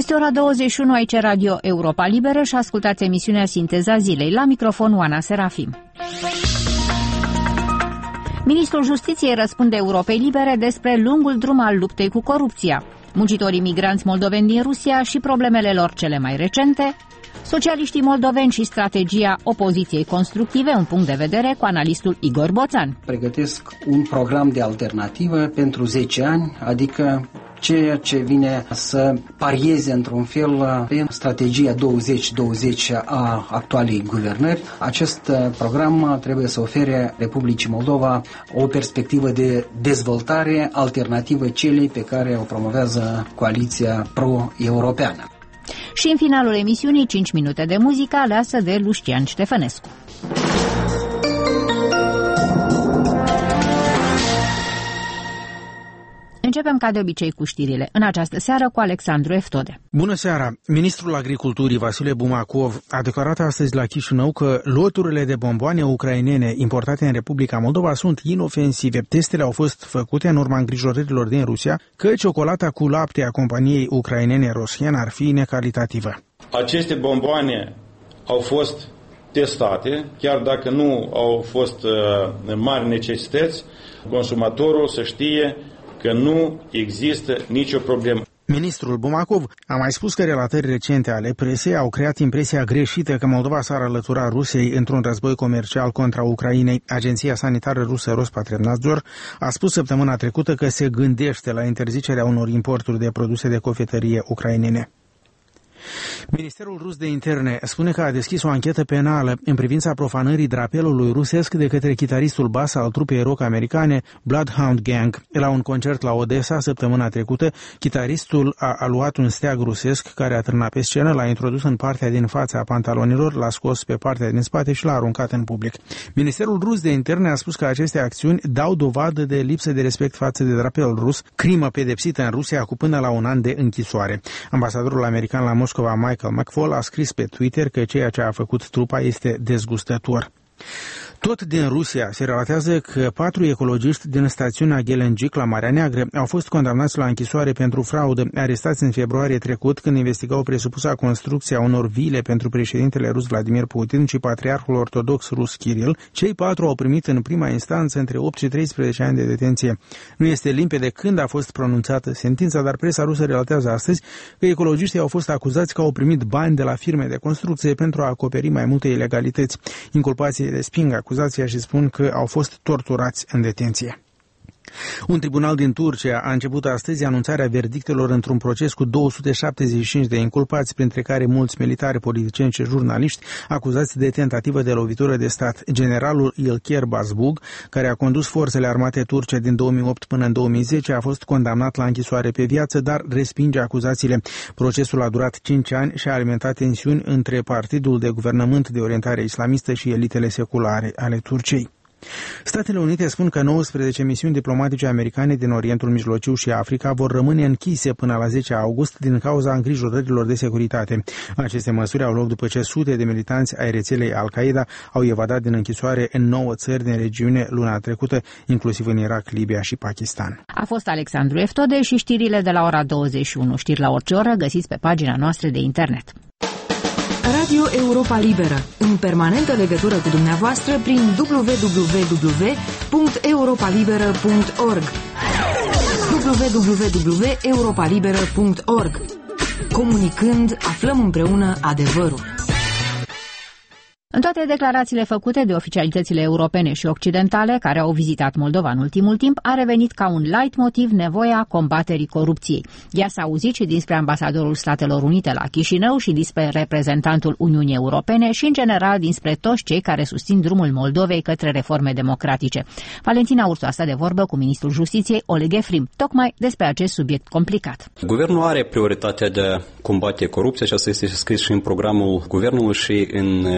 Este ora 21 aici Radio Europa Liberă și ascultați emisiunea Sinteza Zilei. La microfon Oana Serafim. Ministrul Justiției răspunde Europei Libere despre lungul drum al luptei cu corupția, muncitorii migranți moldoveni din Rusia și problemele lor cele mai recente, socialiștii moldoveni și strategia opoziției constructive, un punct de vedere cu analistul Igor Boțan. Pregătesc un program de alternativă pentru 10 ani, adică ceea ce vine să parieze într-un fel pe strategia 2020 a actualei guvernări. Acest program trebuie să ofere Republicii Moldova o perspectivă de dezvoltare alternativă celei pe care o promovează coaliția pro-europeană. Și în finalul emisiunii 5 minute de muzică aleasă de Lucian Ștefănescu. Începem ca de obicei cu știrile. În această seară cu Alexandru Eftode. Bună seara! Ministrul Agriculturii Vasile Bumacov a declarat astăzi la Chișinău că loturile de bomboane ucrainene importate în Republica Moldova sunt inofensive. Testele au fost făcute în urma îngrijorărilor din Rusia că ciocolata cu lapte a companiei ucrainene Roshen ar fi necalitativă. Aceste bomboane au fost testate, chiar dacă nu au fost mari necesități, consumatorul să știe că nu există nicio problemă. Ministrul Bumacov a mai spus că relatări recente ale presei au creat impresia greșită că Moldova s-ar alătura Rusiei într-un război comercial contra Ucrainei. Agenția sanitară rusă Rospotrebnadzor a spus săptămâna trecută că se gândește la interzicerea unor importuri de produse de cofetărie ucrainene. Ministerul rus de interne spune că a deschis o anchetă penală în privința profanării drapelului rusesc de către chitaristul bas al trupei rock americane Bloodhound Gang. La un concert la Odessa săptămâna trecută, chitaristul a luat un steag rusesc care a târnat pe scenă, l-a introdus în partea din fața a pantalonilor, l-a scos pe partea din spate și l-a aruncat în public. Ministerul rus de interne a spus că aceste acțiuni dau dovadă de lipsă de respect față de drapelul rus, crimă pedepsită în Rusia cu până la 1 an de închisoare. Ambasadorul american la Moscova, Michael McFaul, a scris pe Twitter că ceea ce a făcut trupa este dezgustător. Tot din Rusia se relatează că 4 ecologiști din stațiunea Gelengic la Marea Neagră au fost condamnați la închisoare pentru fraudă, arestați în februarie trecut când investigau presupusa construcția unor vile pentru președintele rus Vladimir Putin și patriarhul ortodox rus Kiril. Cei 4 au primit în prima instanță între 8 și 13 ani de detenție. Nu este limpede când a fost pronunțată sentința, dar presa rusă relatează astăzi că ecologiștii au fost acuzați că au primit bani de la firme de construcție pentru a acoperi mai multe ilegalități. Inculpații resping acuzația și spun că au fost torturați în detenție. Un tribunal din Turcia a început astăzi anunțarea verdictelor într-un proces cu 275 de inculpați, printre care mulți militari, politicieni și jurnaliști, acuzați de tentativă de lovitură de stat. Generalul Ilker Bazbug, care a condus forțele armate turce din 2008 până în 2010, a fost condamnat la închisoare pe viață, dar respinge acuzațiile. Procesul a durat 5 ani și a alimentat tensiuni între partidul de guvernământ de orientare islamistă și elitele seculare ale Turciei. Statele Unite spun că 19 misiuni diplomatice americane din Orientul Mijlociu și Africa vor rămâne închise până la 10 august din cauza îngrijorărilor de securitate. Aceste măsuri au loc după ce sute de militanți ai rețelei Al-Qaeda au evadat din închisoare în 9 țări din regiune luna trecută, inclusiv în Irak, Libia și Pakistan. A fost Alexandru Eftode și știrile de la ora 21. Știri la orice oră găsiți pe pagina noastră de internet. Radio Europa Liberă, în permanentă legătură cu dumneavoastră prin www.europalibera.org www.europalibera.org. Comunicând, aflăm împreună adevărul. În toate declarațiile făcute de oficialitățile europene și occidentale care au vizitat Moldova în ultimul timp, a revenit ca un leitmotiv nevoia combaterii corupției. Ea s-a auzit și dinspre ambasadorul Statelor Unite la Chișinău și dinspre reprezentantul Uniunii Europene și, în general, dinspre toți cei care susțin drumul Moldovei către reforme democratice. Valentina Ursu a stat de vorbă cu ministrul Justiției, Oleg Efrim, tocmai despre acest subiect complicat. Guvernul are prioritatea de a combate corupția și asta este scris și în programul guvernului și în programul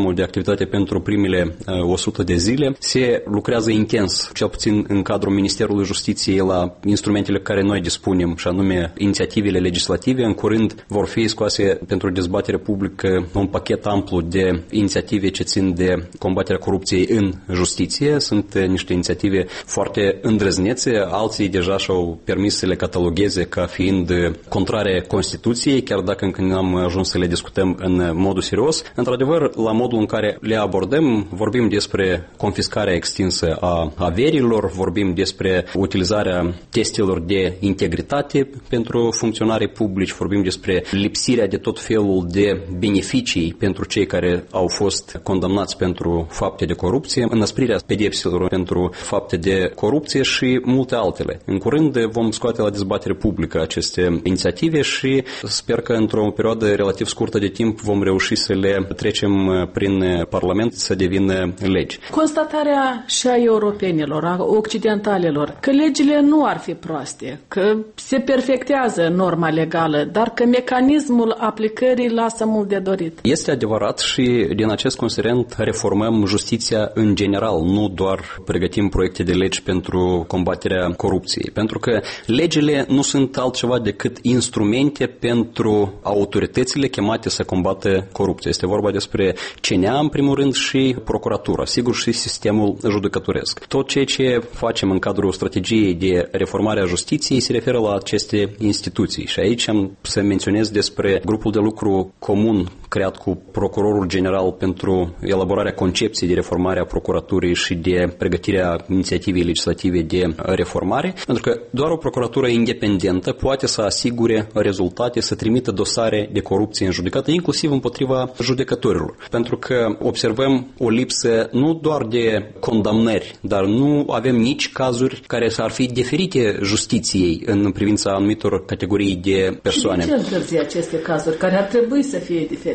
programul de activitate pentru primele 100 de zile. Se lucrează intens, cel puțin în cadrul Ministerului Justiției, la instrumentele care noi dispunem, și anume inițiativele legislative. În curând vor fi scoase pentru dezbatere publică un pachet amplu de inițiative ce țin de combaterea corupției în justiție. Sunt niște inițiative foarte îndrăznețe, alții deja și-au permis să le catalogheze ca fiind contrare Constituției, chiar dacă încă nu am ajuns să le discutăm în modul serios. Într-adevăr, la modul în care le abordăm, vorbim despre confiscarea extinsă a averilor, vorbim despre utilizarea testelor de integritate pentru funcționarii publici, vorbim despre lipsirea de tot felul de beneficii pentru cei care au fost condamnați pentru fapte de corupție, înăsprirea pedepselor pentru fapte de corupție și multe altele. În curând vom scoate la dezbatere publică aceste inițiative și sper că într-o perioadă relativ scurtă de timp vom reuși să le trecem prin Parlament să devină legi. Constatarea și a europenilor, a occidentalilor, că legile nu ar fi proaste, că se perfectează norma legală, dar că mecanismul aplicării lasă mult de dorit. Este adevărat și din acest considerent reformăm justiția în general, nu doar pregătim proiecte de legi pentru combaterea corupției, pentru că legile nu sunt altceva decât instrumente pentru autoritățile chemate să combată corupția. Este vorba despre CNA în primul rând și procuratura, sigur și sistemul judecătoresc. Tot ceea ce facem în cadrul strategiei de reformare a justiției se referă la aceste instituții și aici am să menționez despre grupul de lucru comun creat cu Procurorul General pentru elaborarea concepției de reformare a procuraturii și de pregătirea inițiativei legislative de reformare, pentru că doar o procuratură independentă poate să asigure rezultate, să trimită dosare de corupție în judecată, inclusiv împotriva judecătorilor. Pentru că observăm o lipsă nu doar de condamnări, dar nu avem nici cazuri care s-ar fi diferite justiției în privința anumitor categorii de persoane. Și de ce întârzi aceste cazuri care ar trebui să fie diferite?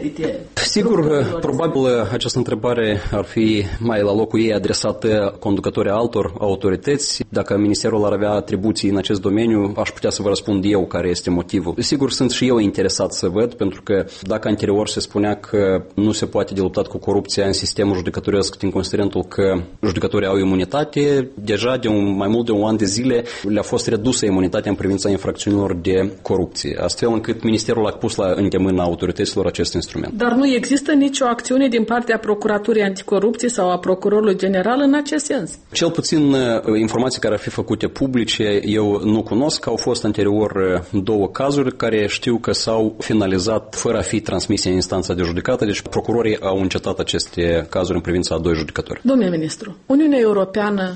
Sigur, probabil această întrebare ar fi mai la locul ei adresată conducătorii altor autorități. Dacă Ministerul ar avea atribuții în acest domeniu, aș putea să vă răspund eu care este motivul. Sigur, sunt și eu interesat să văd, pentru că dacă anterior se spunea că nu se poate de luptat cu corupția în sistemul judecătoresc din considerentul că judecătorii au imunitate, deja de mai mult de un an de zile le-a fost redusă imunitatea în privința infracțiunilor de corupție, astfel încât Ministerul a pus la îndemâna autorităților acest instrument. Dar nu există nicio acțiune din partea Procuraturii Anticorupție sau a Procurorului General în acest sens? Cel puțin informații care ar fi făcute publice eu nu cunosc. Au fost anterior 2 cazuri care știu că s-au finalizat fără a fi transmise în instanța de judecată, deci procurorii au încetat aceste cazuri în privința a 2 judecători. Domnule ministru, Uniunea Europeană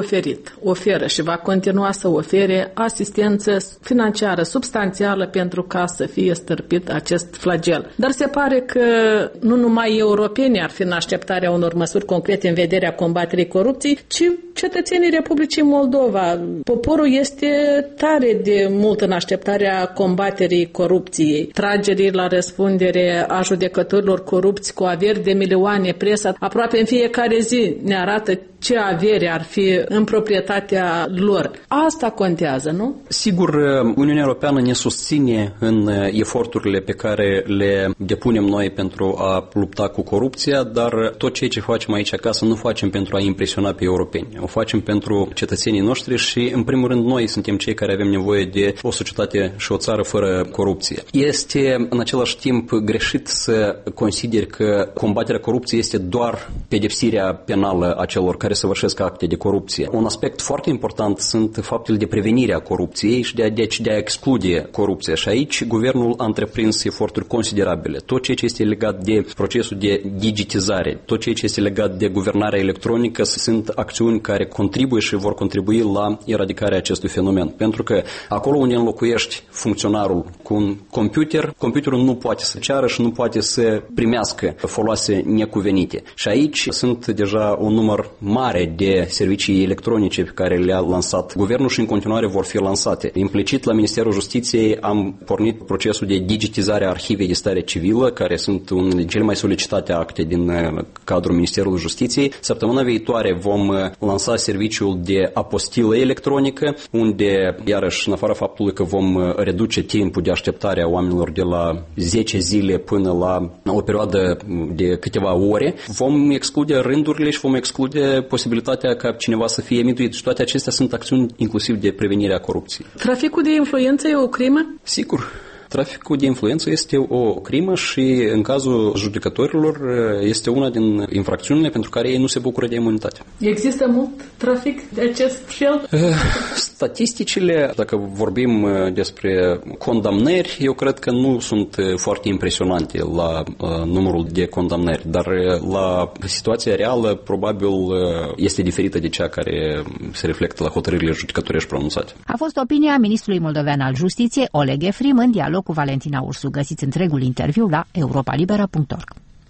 oferă și va continua să ofere asistență financiară substanțială pentru ca să fie stârpit acest flagel. Dar se pare că nu numai europenii ar fi în așteptarea unor măsuri concrete în vederea combaterii corupției, ci cetățenii Republicii Moldova. Poporul este tare de mult în așteptarea combaterii corupției. Tragerii la răspundere a judecătorilor corupți cu averi de milioane, presa aproape în fiecare zi ne arată ce avere ar fi în proprietatea lor. Asta contează, nu? Sigur, Uniunea Europeană ne susține în eforturile pe care le depunem noi pentru a lupta cu corupția, dar tot ceea ce facem aici acasă nu facem pentru a impresiona pe europeni. O facem pentru cetățenii noștri și, în primul rând, noi suntem cei care avem nevoie de o societate și o țară fără corupție. Este, în același timp, greșit să consideri că combaterea corupției este doar pedepsirea penală a celor care săvârșesc acte de corupție. Un aspect foarte important sunt faptele de prevenire a corupției și de a exclude corupția. Și aici guvernul a întreprins eforturi considerabile. Tot ceea ce este legat de procesul de digitizare, tot ceea ce este legat de guvernarea electronică sunt acțiuni care contribuie și vor contribui la eradicarea acestui fenomen. Pentru că acolo unde înlocuiești funcționarul cu un computer, computerul nu poate să ceară și nu poate să primească foloase necuvenite. Și aici sunt deja un număr mare de servicii electronice pe care le-a lansat guvernul și în continuare vor fi lansate. Implicit la Ministerul Justiției am pornit procesul de digitizare a arhivei de stare civilă, care sunt unele din cele mai solicitate acte din cadrul Ministerului Justiției. Săptămâna viitoare vom lansa lansa serviciul de apostilă electronică, unde, iarăși, în afara faptului că vom reduce timpul de așteptare a oamenilor de la 10 zile până la o perioadă de câteva ore, vom exclude rândurile și vom exclude posibilitatea ca cineva să fie mituit. Și toate acestea sunt acțiuni inclusiv de prevenire a corupției. Traficul de influență e o crimă? Sigur. Traficul de influență este o crimă și, în cazul judecătorilor, este una din infracțiunile pentru care ei nu se bucură de imunitate. Există mult trafic de acest fel? Statisticile, dacă vorbim despre condamnări, eu cred că nu sunt foarte impresionante la numărul de condamnări, dar la situația reală probabil este diferită de cea care se reflectă la hotărârile judecătorești pronunțate. A fost opinia ministrului moldovean al Justiției, Oleg Efrim, în dialog cu Valentina Ursu. Găsiți întregul interviu la europalibera.org.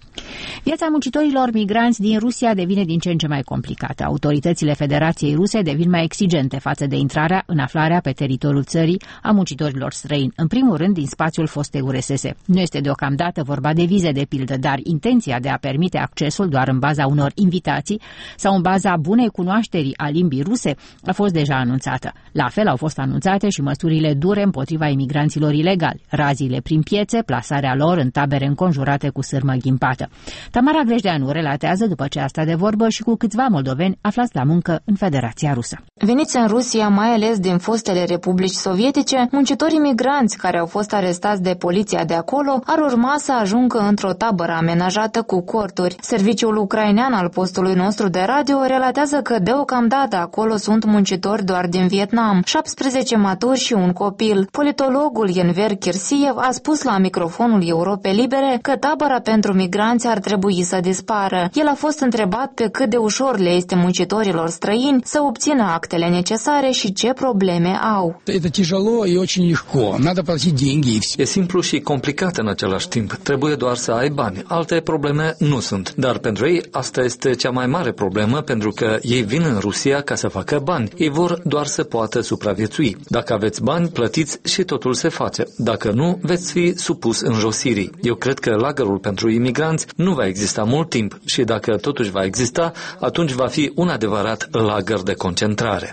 Viața muncitorilor migranți din Rusia devine din ce în ce mai complicată. Autoritățile Federației Ruse devin mai exigente față de intrarea în aflarea pe teritoriul țării a muncitorilor străini, în primul rând din spațiul fostei URSS. Nu este deocamdată vorba de vize, de pildă, dar intenția de a permite accesul doar în baza unor invitații sau în baza bunei cunoașterii a limbii ruse a fost deja anunțată. La fel au fost anunțate și măsurile dure împotriva imigranților ilegali, raziile prin piețe, plasarea lor în tabere înconjurate cu sârmă ghimpată. Tamara Grejdeanu relatează după ce a stat de vorbă și cu câțiva moldoveni aflați la muncă în Federația Rusă. Veniți în Rusia, mai ales din fostele republici sovietice, muncitorii migranți care au fost arestați de poliția de acolo ar urma să ajungă într-o tabără amenajată cu corturi. Serviciul ucrainean al postului nostru de radio relatează că deocamdată acolo sunt muncitori doar din Vietnam, 17 maturi și un copil. Politologul Enver Kirsiev a spus la microfonul Europei Libere că tabăra pentru migranți ar trebui să dispară. El a fost întrebat pe cât de ușor le este muncitorilor străini să obțină actele necesare și ce probleme au. E simplu și complicat în același timp. Trebuie doar să ai bani. Alte probleme nu sunt. Dar pentru ei asta este cea mai mare problemă, pentru că ei vin în Rusia ca să facă bani. Ei vor doar să poată supraviețui. Dacă aveți bani, plătiți și totul se face. Dacă nu, veți fi supus înjosirii. Eu cred că lagărul pentru imigranți nu va exista mult timp și dacă totuși va exista, atunci va fi un adevărat lagăr de concentrare.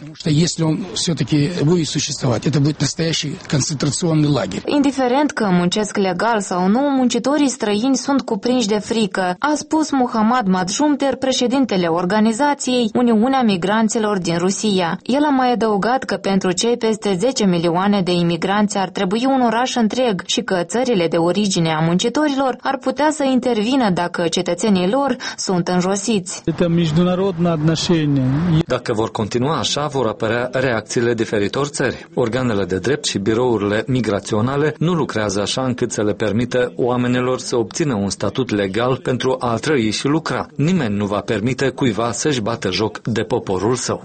Indiferent că muncesc legal sau nu, muncitorii străini sunt cuprinși de frică, a spus Muhammad Majumder, președintele organizației Uniunea Migranților din Rusia. El a mai adăugat că pentru cei peste 10 milioane de imigranți ar trebui un oraș întreg și că țările de origine a muncitorilor ar putea să intervină dacă cetățenii lor sunt înjosiți. Dacă vor continua așa, vor apărea reacțiile diferitor țări. Organele de drept și birourile migraționale nu lucrează așa încât să le permită oamenilor să obțină un statut legal pentru a trăi și lucra. Nimeni nu va permite cuiva să-și bată joc de poporul său.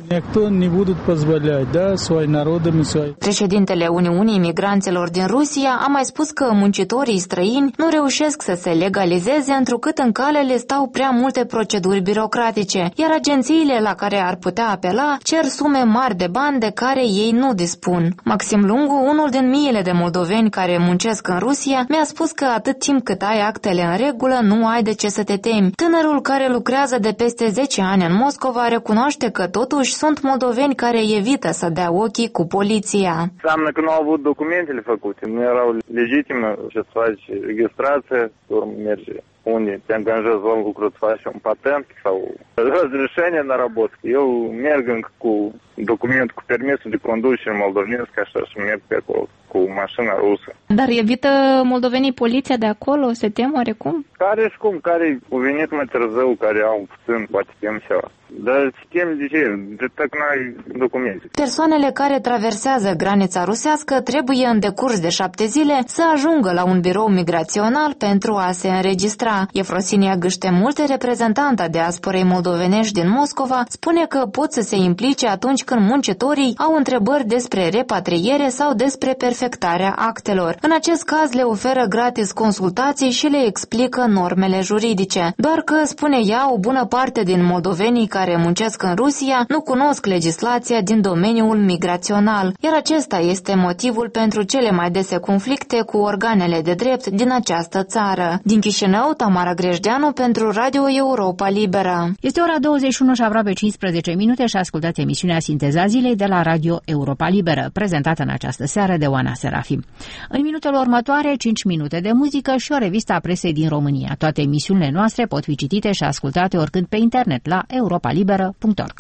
Președintele Uniunii Migranților din Rusia a mai spus că muncitorii străini nu reușesc să se legalizeze întrucât în cale le stau prea multe proceduri birocratice, iar agențiile la care ar putea apela cer sume mari de bani de care ei nu dispun. Maxim Lungu, unul din miile de moldoveni care muncesc în Rusia, mi-a spus că atât timp cât ai actele în regulă, nu ai de ce să te temi. Tânărul care lucrează de peste 10 ani în Moscova recunoaște că totuși sunt moldoveni care evită să dea ochii cu poliția. Înseamnă că nu au avut documentele făcute, nu erau legitime să faci registrație, urmă merge unde te angajezi la lucru, să faci un patent sau разрешение на работу. Eu merg încă cu documentul cu permisul de conducere moldovenesc, așa și merg pe acolo cu mașina rusă. Dar evită moldovenii poliția de acolo? Se tem oarecum? Care și cum? Care au venit mai târziu, care au puțin, poate tem ceva. Dar tem de ce? De dacă nu ai documente. Persoanele care traversează granița rusească trebuie în decurs de 7 zile să ajungă la un birou migrațional pentru a se înregistra. Efrosinia Gâștemulte, reprezentanta diasporei moldovenești din Moscova, spune că pot să se implice atunci când muncitorii au întrebări despre repatriere sau despre perfecționare defectarea actelor. În acest caz le oferă gratis consultații și le explică normele juridice. Doar că, spune ea, o bună parte din moldovenii care muncesc în Rusia nu cunosc legislația din domeniul migrațional, iar acesta este motivul pentru cele mai dese conflicte cu organele de drept din această țară. Din Chișinău, Tamara Grejdeanu pentru Radio Europa Liberă. Este ora 21 și aproape 15 minute și ascultați emisiunea Sinteza Zilei de la Radio Europa Liberă, prezentată în această seară de Oana Serafim. În minutele următoare, 5 minute de muzică și o revistă a presei din România. Toate emisiunile noastre pot fi citite și ascultate oricând pe internet la europalibera.org.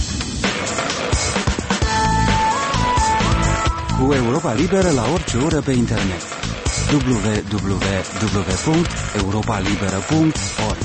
Cu Europa Liberă la orice oră pe internet. www.europalibera.org.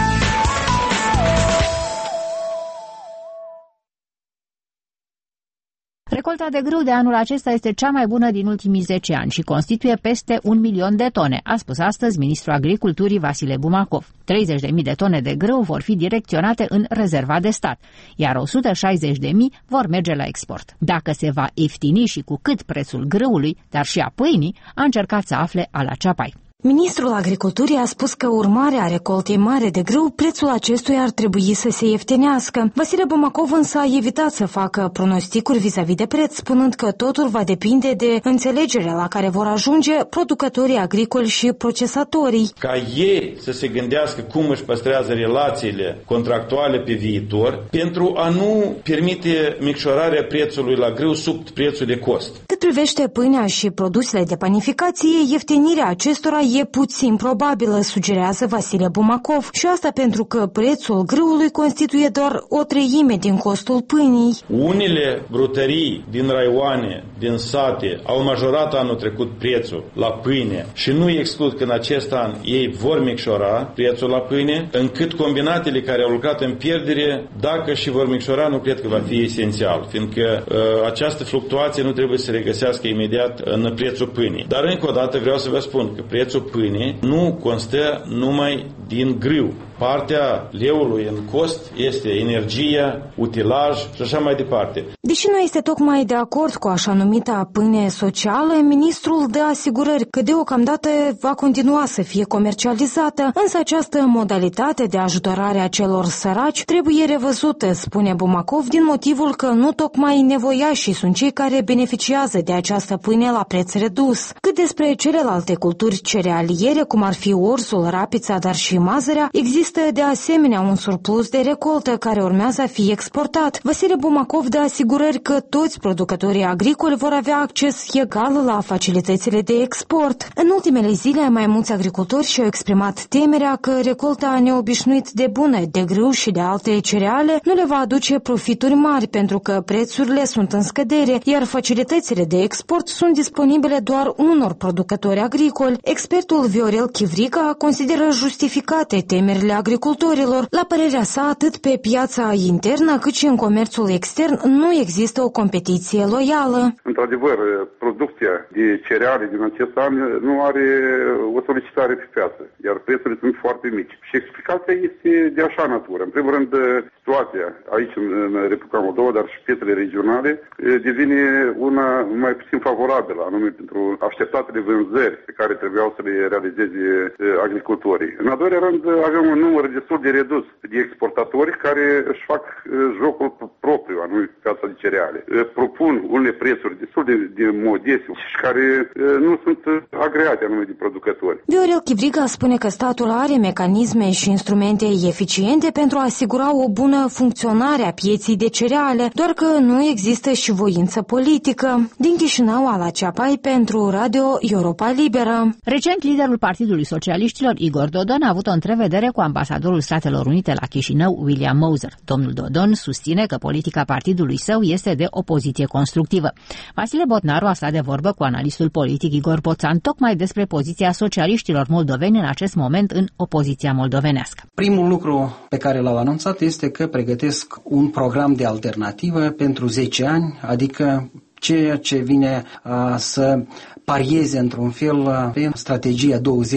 Recolta de grâu de anul acesta este cea mai bună din ultimii 10 ani și constituie peste 1 milion de tone, a spus astăzi ministrul agriculturii Vasile Bumacov. 30.000 de tone de grâu vor fi direcționate în rezerva de stat, iar 160.000 vor merge la export. Dacă se va ieftini și cu cât prețul grâului, dar și a pâinii, a încercat să afle Ala Ceapai. Ministrul Agriculturii a spus că urmare a recoltei mare de grâu, prețul acestuia ar trebui să se ieftinească. Vasile Bumacov însă a evitat să facă pronosticuri vis-a-vis de preț, spunând că totul va depinde de înțelegerea la care vor ajunge producătorii agricoli și procesatorii. Ca ei să se gândească cum își păstrează relațiile contractuale pe viitor, pentru a nu permite micșorarea prețului la grâu sub prețul de cost. Cât privește pâinea și produsele de panificație, ieftinirea acestora e puțin probabilă, sugerează Vasile Bumacov, și asta pentru că prețul grâului constituie doar 1/3 din costul pâinii. Unele brutării din raioane, din sate, au majorat anul trecut prețul la pâine și nu exclud că în acest an ei vor micșora prețul la pâine, încât combinatele care au lucrat în pierdere, dacă și vor micșora, nu cred că va fi esențial, fiindcă această fluctuație nu trebuie să se regăsească imediat în prețul pâinii. Dar încă o dată vreau să vă spun că prețul pâinii nu constă numai din grâu. Partea leului în cost este energia, utilaj și așa mai departe. Deși nu este tocmai de acord cu așa numita pâine socială, ministrul dă asigurări că deocamdată va continua să fie comercializată, însă această modalitate de ajutorare a celor săraci trebuie revăzută, spune Bumacov, din motivul că nu tocmai nevoiașii sunt cei care beneficiază de această pâine la preț redus. Cât despre celelalte culturi cerealiere, cum ar fi orsul, rapița, dar și mazărea, există de asemenea un surplus de recoltă care urmează a fi exportat. Vasile Bumacov dă asigurări că toți producătorii agricoli vor avea acces egal la facilitățile de export. În ultimele zile, mai mulți agricultori și-au exprimat temerea că recolta neobișnuit de bună de grâu și de alte cereale nu le va aduce profituri mari pentru că prețurile sunt în scădere, iar facilitățile de export sunt disponibile doar unor producători agricoli. Expertul Viorel Chivrica consideră justificate temerile agricultorilor. La părerea sa, atât pe piața internă cât și în comerțul extern nu există o competiție loială. Într-adevăr, producția de cereale din acest an nu are o solicitare pe piață, iar prețurile sunt foarte mici. Și explicația este de așa natură. În primul rând, situația aici în Republica Moldova, dar și piețele regionale, devine una mai puțin favorabilă, anume pentru așteptatele vânzări pe care trebuiau să le realizeze agricultorii. În al doilea rând, avem un număr destul de redus de exportatori care își fac jocul propriu, anume piața de cereale. Propun unele prețuri destul de modeste și care nu sunt agreate anume de producători. Viorel Chivriga spune că statul are mecanisme și instrumente eficiente pentru a asigura o bună funcționare a pieții de cereale, doar că nu există și voință politică. Din Chișinău, Ala Ceapai pentru Radio Europa Liberă. Recent, liderul Partidului Socialiștilor, Igor Dodon, a avut o întrevedere cu ambasadorul Statelor Unite la Chișinău, William Moser. Domnul Dodon susține că politica partidului său este de opoziție constructivă. Vasile Botnaru a stat de vorbă cu analistul politic Igor Boțan tocmai despre poziția socialiștilor moldoveni în acest moment în opoziția moldovenească. Primul lucru pe care l-au anunțat este că pregătesc un program de alternativă pentru 10 ani, adică ceea ce vine să parieze într-un fel pe strategia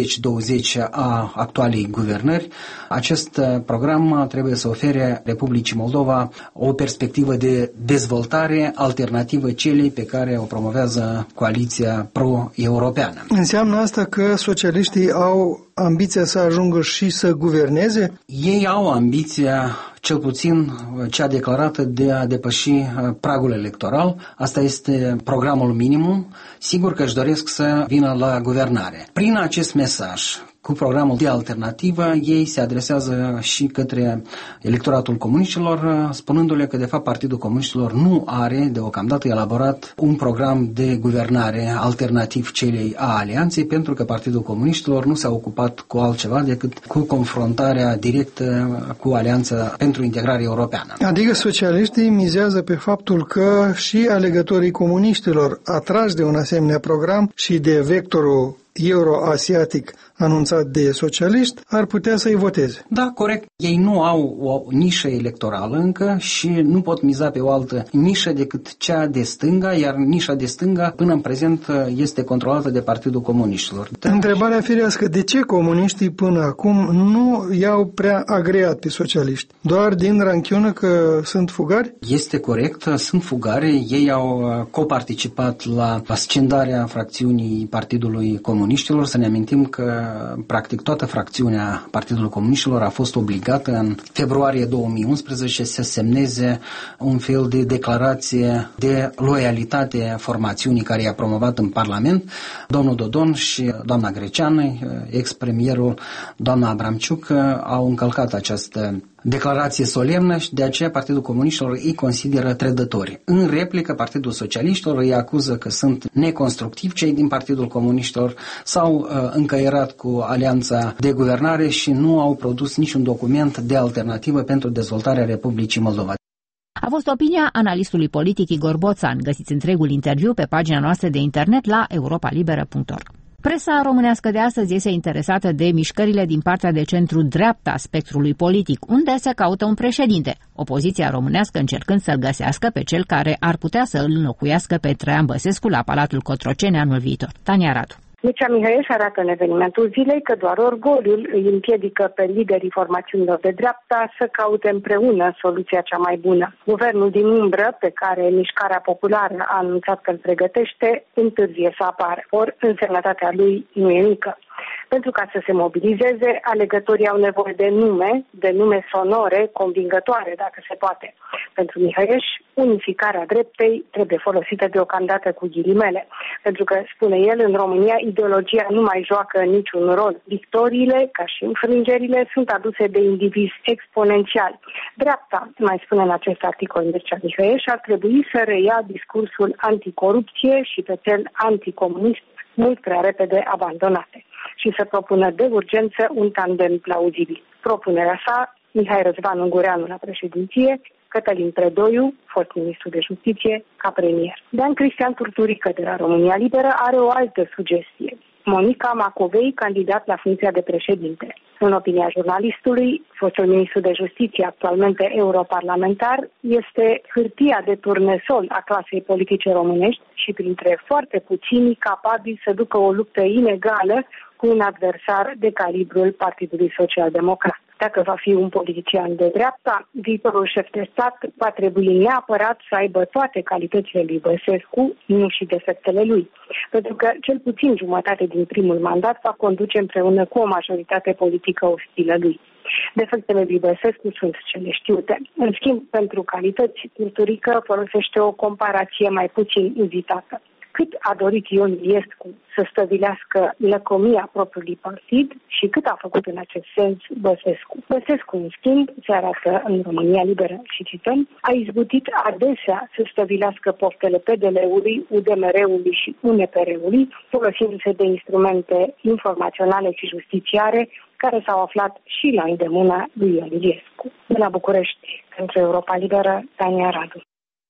2020 a actualei guvernări. Acest program trebuie să ofere Republicii Moldova o perspectivă de dezvoltare alternativă celei pe care o promovează coaliția pro-europeană. Înseamnă asta că socialiștii au ambiția să ajungă și să guverneze? Ei au ambiția, cel puțin cea declarată, de a depăși pragul electoral. Asta este programul minimum. Sigur că își doresc să vină la guvernare. Prin acest mesaj, cu programul de alternativă, ei se adresează și către electoratul comuniștilor, spunându-le că, de fapt, Partidul Comuniștilor nu are, deocamdată, elaborat un program de guvernare alternativ celei a alianței, pentru că Partidul Comuniștilor nu s-a ocupat cu altceva decât cu confruntarea directă cu Alianța pentru Integrare Europeană. Adică socialiștii mizează pe faptul că și alegătorii comuniștilor, atrași de un asemenea program și de vectorul euroasiatic anunțat de socialiști, ar putea să-i voteze. Da, corect. Ei nu au o nișă electorală încă și nu pot miza pe o altă nișă decât cea de stânga, iar nișa de stânga până în prezent este controlată de Partidul Comuniștilor. Întrebarea firească, de ce comuniștii până acum nu i-au prea agreat pe socialiști? Doar din ranchiună că sunt fugari? Este corect, sunt fugari. Ei au coparticipat la scindarea fracțiunii Partidului Comuniștilor. Să ne amintim că practic toată fracțiunea Partidului Comuniștilor a fost obligată în februarie 2011 să semneze un fel de declarație de loialitate formațiunii care i-a promovat în Parlament. Domnul Dodon și doamna Greceană, ex-premierul, doamna Abramciuc, au încălcat această declarație solemnă și de aceea Partidul Comuniștilor îi consideră trădători. În replică, Partidul Socialiștilor îi acuză că sunt neconstructivi cei din Partidul Comuniștilor, s-au încăierat cu alianța de guvernare și nu au produs niciun document de alternativă pentru dezvoltarea Republicii Moldova. A fost opinia analistului politic Igor Boțan. Găsiți întregul interviu pe pagina noastră de internet la europalibera.org. Presa românească de astăzi este interesată de mișcările din partea de centru-dreapta a spectrului politic, unde se caută un președinte, opoziția românească încercând să-l găsească pe cel care ar putea să îl înlocuiască pe Traian Băsescu la Palatul Cotroceni anul viitor. Tania Radu. Mircea Mihăieș arată în evenimentul zilei că doar orgoliul îi împiedică pe liderii formațiunilor de dreapta să caute împreună soluția cea mai bună. Guvernul din umbră, pe care Mișcarea Populară a anunțat că îl pregătește, întârzie să apară. Ori însemnătatea lui nu e mică. Pentru ca să se mobilizeze, alegătorii au nevoie de nume sonore, convingătoare, dacă se poate. Pentru Mihăieș, unificarea dreptei trebuie folosită deocamdată cu ghilimele. Pentru că, spune el, în România ideologia nu mai joacă niciun rol. Victoriile, ca și înfrângerile, sunt aduse de indivizi exponențiali. Dreapta, mai spune în acest articol Mircea Mihăieș, ar trebui să reia discursul anticorupție și pe cel anticomunist mult prea repede abandonate și să propună de urgență un tandem plauzibil. Propunerea sa, Mihai Răzvan Ungureanu la președinție, Cătălin Predoiu, fost ministru de justiție, ca premier. Dan Cristian Turturică de la România Liberă are o altă sugestie. Monica Macovei, candidat la funcția de președinte. În opinia jurnalistului, fostul ministru de justiție, actualmente europarlamentar, este hârtia de turnesol a clasei politice românești și printre foarte puțini capabili să ducă o luptă inegală cu un adversar de calibrul Partidului Social-Democrat. Dacă va fi un politician de dreapta, viitorul șef de stat va trebui neapărat să aibă toate calitățile lui Băsescu, nu și defectele lui. Pentru că cel puțin jumătate din primul mandat va conduce împreună cu o majoritate politică ostilă lui. Defectele lui Băsescu sunt cele știute. În schimb, pentru calități, Turturică folosește o comparație mai puțin uzitată. Cât a dorit Ion Iliescu să stăvilească lăcomia propriului partid și cât a făcut în acest sens Băsescu. Băsescu, în schimb, se arată în România Liberă și cităm, a izbutit adesea să stăvilească poftele PDL-ului, UDMR-ului și UNPR-ului, folosindu-se de instrumente informaționale și justițiare care s-au aflat și la îndemâna lui Ion Iliescu. De la București, pentru Europa Liberă, Tania Radu.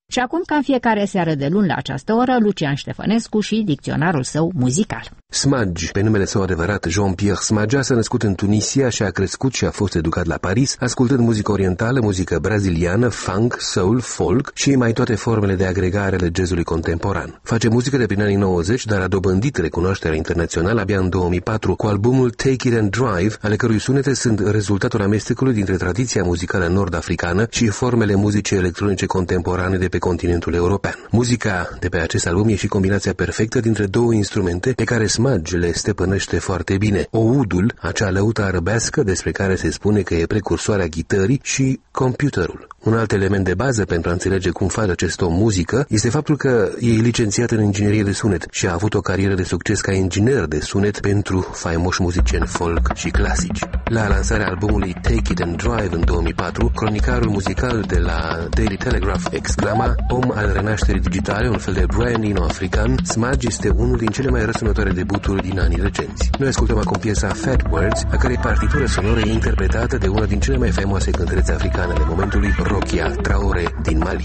Și acum, ca în fiecare seară de luni la această oră, Lucian Ștefănescu și dicționarul său muzical. Smudge, pe numele său adevărat Jean-Pierre Smagea, s-a născut în Tunisia și a crescut și a fost educat la Paris, ascultând muzică orientală, muzică braziliană, funk, soul, folk și mai toate formele de agregare ale jazzului contemporan. Face muzică de prin anii 90, dar a dobândit recunoașterea internațională abia în 2004 cu albumul Take It and Drive, ale cărui sunete sunt rezultatul amestecului dintre tradiția muzicală nord-africană și formele muzice electronice contemporane de pe continentul european. Muzica de pe acest album e și combinația perfectă dintre două instrumente pe care Smudge le stăpânește foarte bine. Oudul, acea lăută arăbească despre care se spune că e precursoarea ghitării, și computerul. Un alt element de bază pentru a înțelege cum face acest om muzică este faptul că e licențiat în inginerie de sunet și a avut o carieră de succes ca inginer de sunet pentru faimoși muzicieni folk și clasici. La lansarea albumului Take It and Drive în 2004, cronicarul muzical de la Daily Telegraph exclama: om al renașterii digitale, un fel de Brian Eno african, Smudge este unul din cele mai răsunătoare debuturi din anii recenți. Noi ascultăm acum piesa Fat Words, a cărei partitură sonoră e interpretată de una din cele mai faimoase cântărețe africane ale momentului, Rokia Traore din Mali.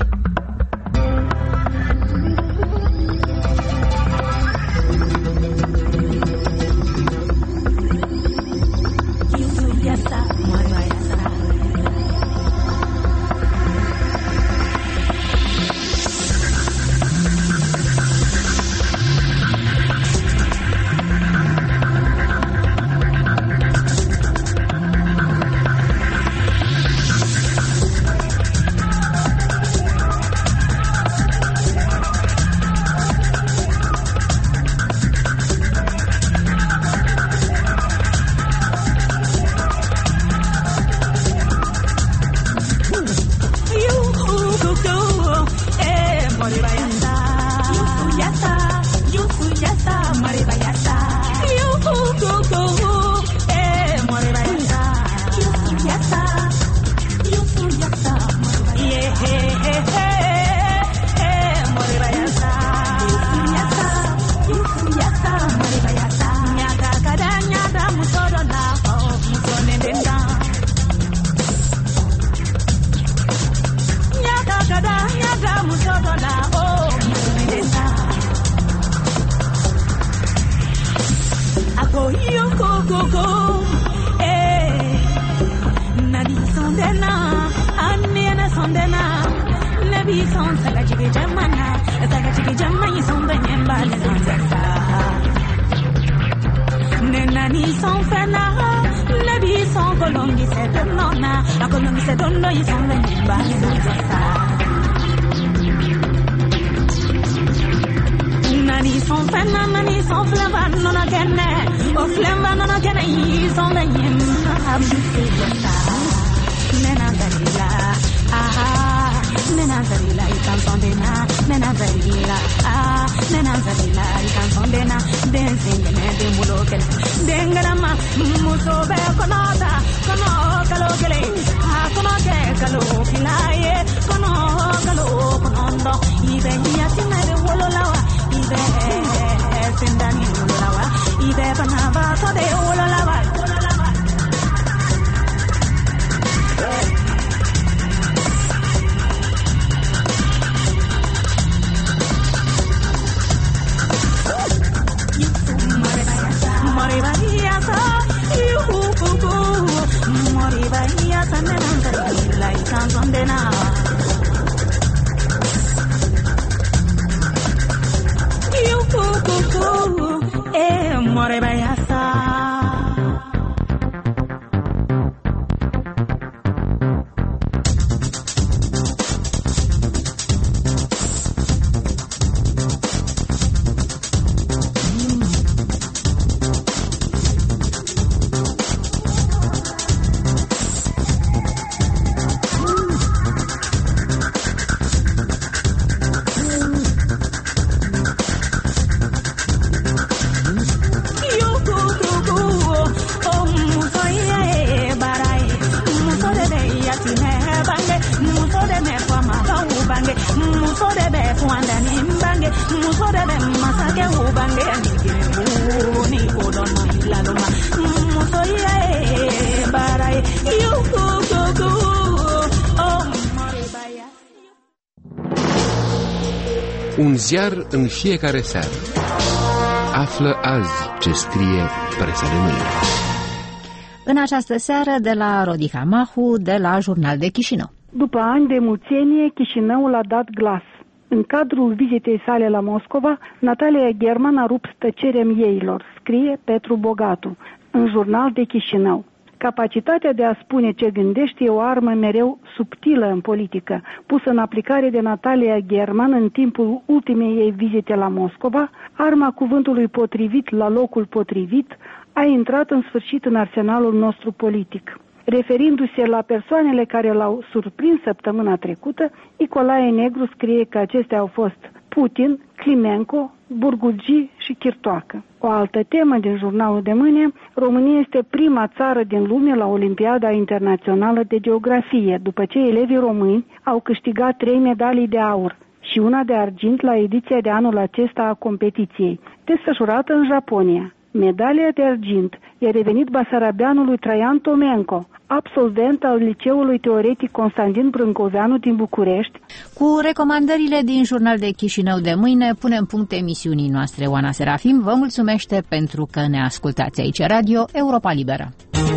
Un ziar în fiecare seară. Află azi ce scrie presa de mâine. În această seară de la Rodica Mahu, de la Jurnal de Chișinău. După ani de muțenie, Chișinăul a dat glas. În cadrul vizitei sale la Moscova, Natalia German a rupt tăcerea mieilor, scrie Petru Bogatu, în Jurnal de Chișinău. Capacitatea de a spune ce gândești e o armă mereu subtilă în politică, pusă în aplicare de Natalia German în timpul ultimei ei vizite la Moscova. Arma cuvântului potrivit la locul potrivit a intrat în sfârșit în arsenalul nostru politic. Referindu-se la persoanele care l-au surprins săptămâna trecută, Nicolae Negru scrie că acestea au fost Putin, Climenco, Burgugi și Chirtoacă. O altă temă din Jurnalul de mâine: România este prima țară din lume la Olimpiada Internațională de Geografie, după ce elevii români au câștigat 3 medalii de aur și una de argint la ediția de anul acesta a competiției, desfășurată în Japonia. Medalia de argint i-a revenit basarabeanului Traian Tomenco, absolvent al Liceului Teoretic Constantin Brâncoveanu din București. Cu recomandările din Jurnal de Chișinău de mâine punem punct emisiunii noastre. Oana Serafim vă mulțumește pentru că ne ascultați aici, Radio Europa Liberă.